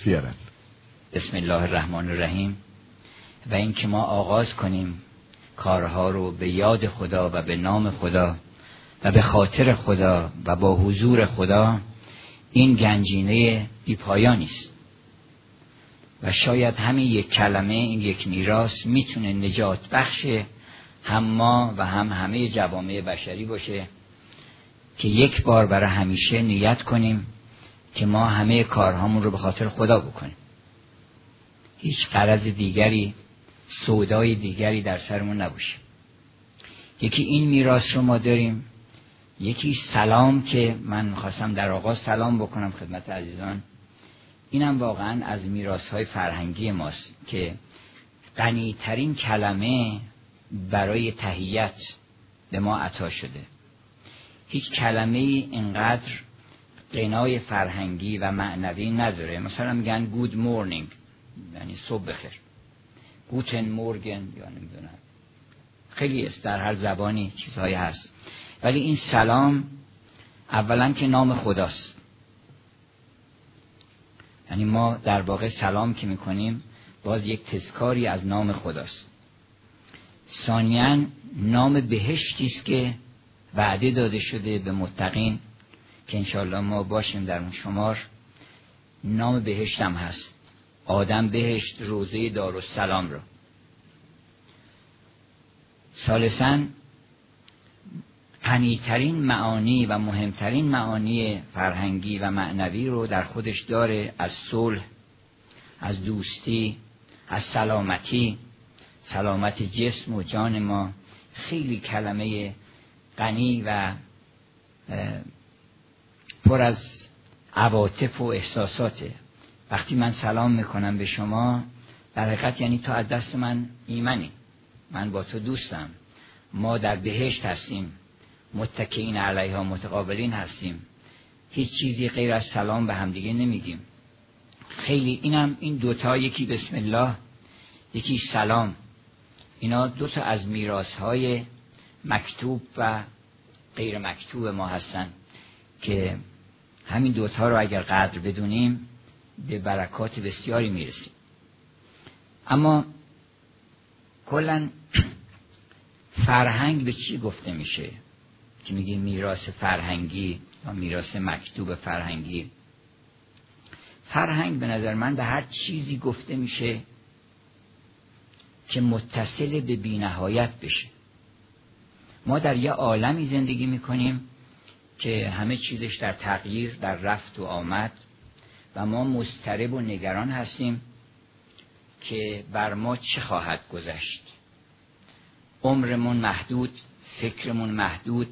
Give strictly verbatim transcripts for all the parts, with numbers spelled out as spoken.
بیارن. بسم الله الرحمن الرحیم. و اینکه ما آغاز کنیم کارها رو به یاد خدا و به نام خدا و به خاطر خدا و با حضور خدا، این گنجینه بی پایانی است و شاید همین یک کلمه، این یک میراث میتونه نجات بخش هم ما و هم همه جوامع بشری باشه که یک بار برای همیشه نیت کنیم که ما همه کارهامون رو به خاطر خدا بکنیم. هیچ غرض دیگری، سودای دیگری در سرمون نباشه. یکی این میراث رو ما داریم، یکی سلام که من میخواستم در آغاز سلام بکنم خدمت عزیزان. اینم واقعا از میراث‌های فرهنگی ماست که غنی‌ترین کلمه برای تحیت به ما عطا شده. هیچ کلمه اینقدر غنای فرهنگی و معنوی نداره. مثلا میگن گود مورنینگ یعنی صبح بخیر، گوتن مورگن یا نمیدونم، خیلی است، در هر زبانی چیزهایی هست، ولی این سلام اولا که نام خداست، یعنی ما در واقع سلام که میکنیم باز یک تذکاری از نام خداست. ثانیاً نام بهشتی است که وعده داده شده به متقین که انشاءالله ما باشیم در اون شمار. نام بهشت هم هست، آدم بهشت روضه دارالسلام رو. ثالثاً غنی‌ترین معانی و مهمترین معانی فرهنگی و معنوی رو در خودش داره، از صلح، از دوستی، از سلامتی، سلامت جسم و جان ما. خیلی کلمه غنی و پر از عواطف و احساساته. وقتی من سلام میکنم به شما، در حقیقت یعنی تو از دست من ایمنی، من با تو دوستم، ما در بهشت هستیم، متکئین علیها متقابلین هستیم، هیچ چیزی غیر از سلام به همدیگه نمیگیم. خیلی اینم این دوتا، یکی بسم الله یکی سلام، اینا دوتا از میراث‌های مکتوب و غیر مکتوب ما هستن که همین دوتا رو اگر قدر بدونیم به برکات بسیاری میرسیم. اما کلاً فرهنگ به چی گفته میشه که میگیم میراث فرهنگی یا میراث مکتوب فرهنگی؟ فرهنگ به نظر من به هر چیزی گفته میشه که متصل به بی‌نهایت بشه. ما در یه عالمی زندگی میکنیم که همه چیزش در تغییر، در رفت و آمد و ما مضطرب و نگران هستیم که بر ما چه خواهد گذشت. عمرمون محدود، فکرمون محدود،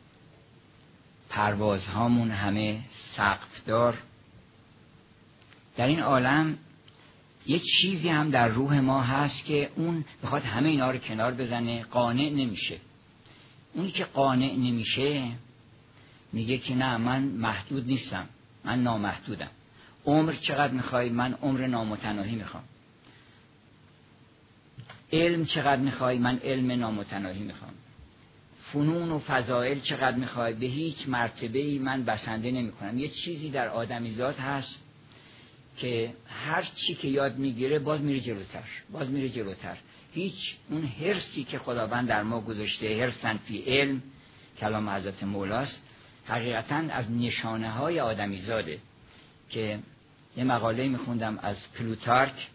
پروازهامون همه سقفدار. در این عالم یه چیزی هم در روح ما هست که اون بخواد همه اینا رو کنار بزنه، قانع نمیشه. اونی که قانع نمیشه میگه که نه، من محدود نیستم، من نامحدودم. عمر چقدر میخوای؟ من عمر نامتناهی میخوام. علم چقدر میخوای؟ من علم نامتناهی میخوام. فنون و فضائل چقدر میخوای؟ به هیچ مرتبه‌ای من بسنده نمیکنم. یه چیزی در آدمیزاد هست که هر چی که یاد میگیره باز میره جلوتر، باز میره جلوتر. هیچ اون حرصی که خداوند در ما گذاشته، حرصن فی علم، کلام حضرت مولاست، حقیقتاً از نشانه های آدمیزاده. که یه مقاله میخوندم از پلوتارک،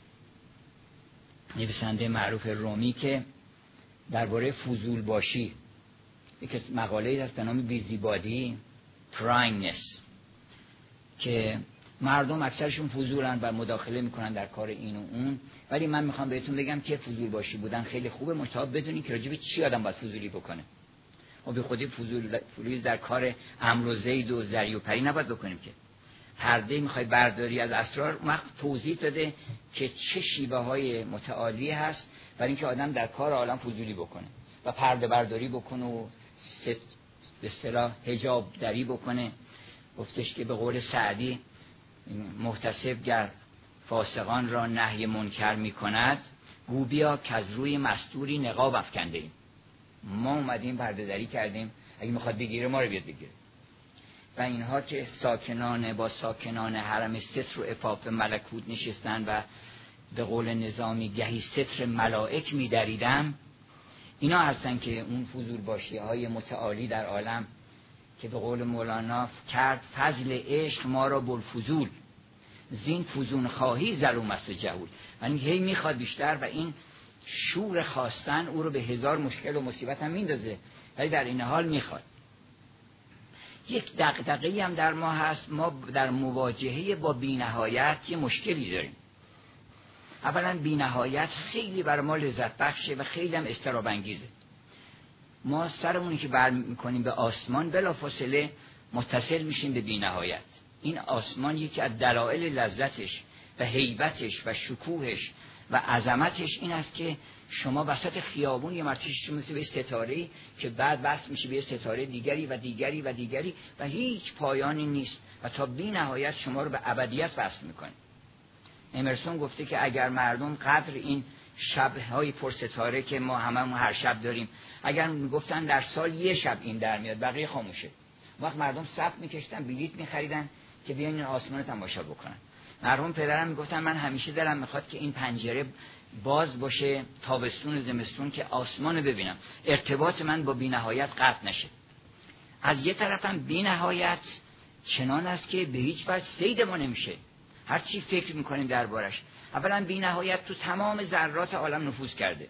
نویسنده معروف رومی، که درباره فضول باشی، یک مقاله هست به نام بیزیبادی، پراینگنس، که مردم اکثرشون فضولن و مداخله میکنن در کار این و اون. ولی من میخوام بهتون بگم که فضول باشی بودن خیلی خوبه، مطابق بدونی که راجب چی آدم باید فضولی بکنه. ما به خودی فضول فضولی در کار امر و زید و زری و پری نباید بکنیم. که پرده میخوای برداری از اسرار، اون وقت توضیح داده که چه شیوه های متعالی هست برای اینکه آدم در کار عالم فضولی بکنه و پرده برداری بکنه و به اصطلاح حجاب دری بکنه. گفتش که به قول سعدی، محتسب گر فاسقان را نهی منکر می کند، گو بیا که از روی مستوری نقاب افکنده ایم. ما اومدیم پرده دری کردیم، اگه میخواد بگیره ما رو بیاد بگیره. و اینها که ساکنان با ساکنان حرم ستر و عفاف ملکوت نشستن و به قول نظامی گهی ستر ملائک می‌دریدم، اینا هستن که اون فضول باشی های متعالی در عالم که به قول مولانا کرد فضل عشق ما را بلفضول، زین فزون خواهی ظلوم است و جهول. یعنی هی میخواد بیشتر و این شور خواستن او رو به هزار مشکل و مصیبت هم میندازه، ولی در این حال میخواد. یک دغدغه‌ای هم در ما هست، ما در مواجهه با بی‌نهایت یه مشکلی داریم. اولا بی‌نهایت خیلی برای ما لذت بخشه و خیلی هم اضطراب انگیزه. ما سرمونی که بر میکنیم به آسمان بلافاصله متصل میشیم به بی‌نهایت. این آسمان یکی از دلایل لذتش و هیبتش و شکوهش و عظمتش این است که شما وسط خیابون یه مرتبه مثل به ستاره‌ای که بعد وصل میشه به ستاره دیگری و دیگری و دیگری و هیچ پایانی نیست و تا بی‌نهایت شما رو به ابدیت وصل میکنه. امرسون گفته که اگر مردم قدر این شب‌های پرستاره که ما هممون هر شب داریم، اگر میگفتن در سال یه شب این در میاد بقیه خاموشه، وقت مردم صف میکشتن بلیط میخریدن که بیان این آسمان رو تماشا بکنن. مرحوم پدرم میگفتن من همیشه دلم میخواد که این پنجره باز باشه تابستون و زمستون که آسمان رو ببینم، ارتباط من با بی‌نهایت قطع نشه. از یه طرفم بی‌نهایت چنان است که به هیچ وجه صید ما نمیشه، هر چی فکر میکنیم دربارش. اولا بی‌نهایت تو تمام ذرات عالم نفوذ کرده.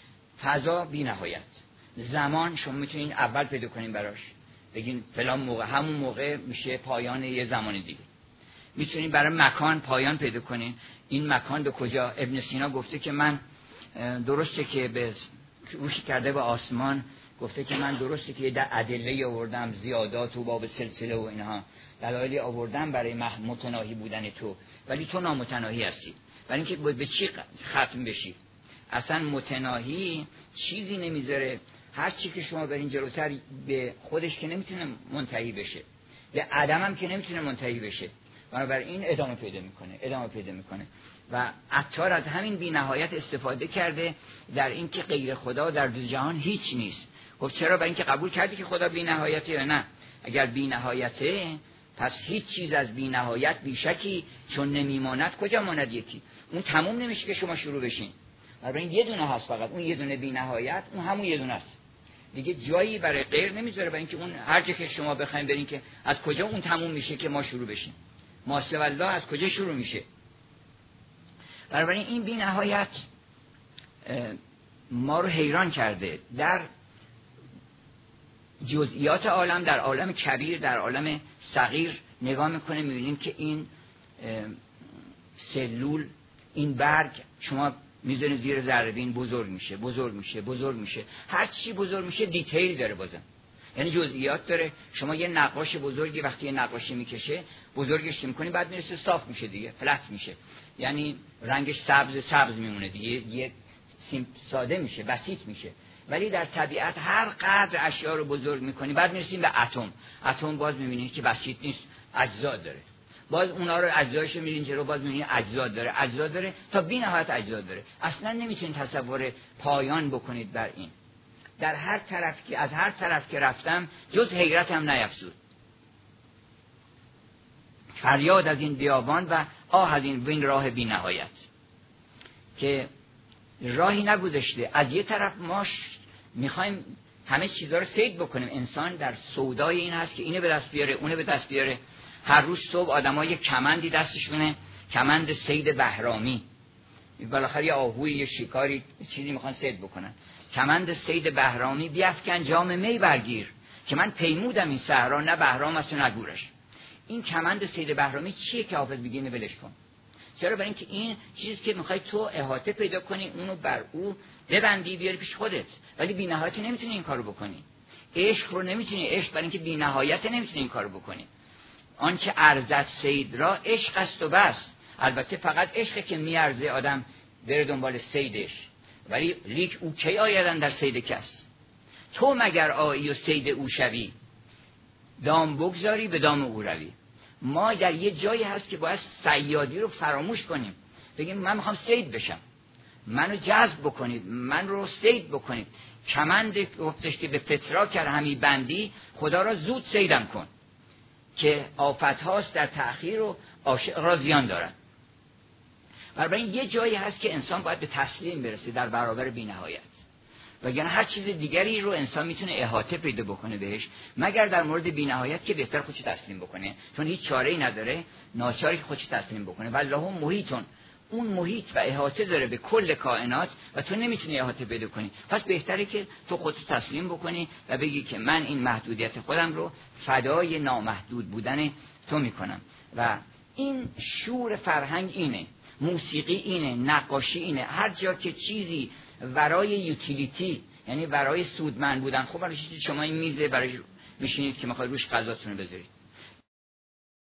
فضا بی‌نهایت، زمان شما میتونین اول پیدا کنین براش، بگین فلان موقع، همون موقع میشه پایان یه زمان دیگه. میتونین برای مکان پایان پیدا کنین، این مکان به کجا. ابن سینا گفته که من درسته که به روشی کرده به آسمان، گفته که من درسته که یه ادله آوردم، زیادات و باب سلسله و اینها دلایلی آوردم برای متناهی بودن تو، ولی تو نامتناهی هستی. برای اینکه به چی ختم بشی؟ اصلا متناهی چیزی نمیذاره، هر چی که شما برین جلوتر به خودش که نمیتونه منتهی بشه، به عدم هم که نمیتونه منتهی بشه، بنابراین ادامه پیدا میکنه ادامه پیدا میکنه و عطار از همین بی‌نهایت استفاده کرده در اینکه غیر خدا در دو جهان هیچ نیست. گفت چرا؟ برای اینکه قبول کردی که خدا بی‌نهایته یا نه؟ اگر بی‌نهایته پس هیچ چیز از بی‌نهایت بیشکی چون نمیماند کجا ماند یکی. اون تموم نمیشه که شما شروع بشین، بنابراین یه دونه هست فقط، اون یه دونه بی‌نهایت، اون همون یه دونه است دیگه، جایی برای غیر نمیذاره. برای اینکه اون هر جا که شما بخواید برین که از کجا اون تموم میشه که ما شروع بشیم، ماسه والله از کجا شروع میشه. بنابراین این بی‌نهایت ما رو حیران کرده. در جزئیات عالم، در عالم کبیر، در عالم صغیر نگاه میکنه میبینیم که این سلول، این برگ شما میذارین زیر ذره بین بزرگ میشه بزرگ میشه بزرگ میشه، هر چی بزرگ میشه دیتیل داره، بازم یعنی جزئیات داره. شما یه نقاش بزرگی وقتی یه نقاشی میکشه بزرگش که میکنی بعد میرسه صاف میشه دیگه، فلت میشه، یعنی رنگش سبز سبز میمونه دیگه، یه ساده میشه، بسیط میشه. ولی در طبیعت هر قدر اشیاء رو بزرگ میکنی بعد میرسیم به اتم. اتم باز میبینید که بسیط نیست، اجزا داره، باز اونا رو اجزایش رو میرین جلو باز میبینید اجزا داره اجزا داره تا بی نهایت اجزا داره. اصلا نمیتونید تصور پایان بکنید بر این. در هر طرف که از هر طرف که رفتم جز حیرت هم نیفزود. فریاد از این بیابان و آه از این وین راه بی نهایت که راهی نگذاشته. از یه طرف ما میخوایم همه چیزها رو صید بکنیم. انسان در سودای این هست که اینو به دست بیاره اونه به دست بیاره. هر روز صبح آدم‌ها یک کمندی دستشونه، کمند صید بهرامی، بالاخره یه آهوی یه شکاری چیزی میخوان صید بکنن، کمند صید بهرامی بیفکن جام می برگیر که من پیمودم این صحرا نه بهرام است و نه گورش. این کمند صید بهرامی چیه که حافظ میگه اینو ولش کن؟ چرا؟ برای اینکه این چیزی که میخوای تو احاطه پیدا کنی اونو بر او ببندی بیاری پیش خودت، ولی بی نهایت نمیتونی این کارو بکنی. عشق رو نمیتونی، عشق برای اینکه بی نهایت نمیتونی این کارو بکنی. آنچه ارزد صید را عشق است و بس. البته فقط عشقه که میارزه آدم بره دنبال صیدش، ولی لیک او کی آیدن در صید کس؟ تو مگر آیی و صید او شوی، دام بگذاری به دام او روی. ما در یه جایی هست که باید صیادی رو فراموش کنیم، بگیم من میخوام صید بشم، منو جذب بکنید، من رو صید بکنید. کمند گفتش که به فتراک همی بندی، خدا را زود صیدم کن. که آفت هاست در تأخیر و عاشق را زیان دارد. بنابراین یه جایی هست که انسان باید به تسلیم برسه در برابر بی‌نهایت، وگرنه هر چیز دیگری رو انسان میتونه احاطه پیدا بکنه بهش، مگر در مورد بی‌نهایت که بهتر خودش تسلیم بکنه، چون هیچ چاره‌ای نداره، ناچاری خودش تسلیم بکنه. والله محیطون، اون محیط و احاطه داره به کل کائنات و تو نمیتونی احاطه پیدا کنی. پس بهتره که تو خودت تسلیم بکنی و بگی که من این محدودیت خودم رو فدای نامحدود بودن تو میکنم. و این شور فرهنگ اینه، موسیقی اینه، نقاشی اینه. هر جا که چیزی ورای یوتیلیتی، یعنی برای سودمند بودن، خب برای شما این میزه برای میشینید که میخواید روش غذاتون رو بذارید،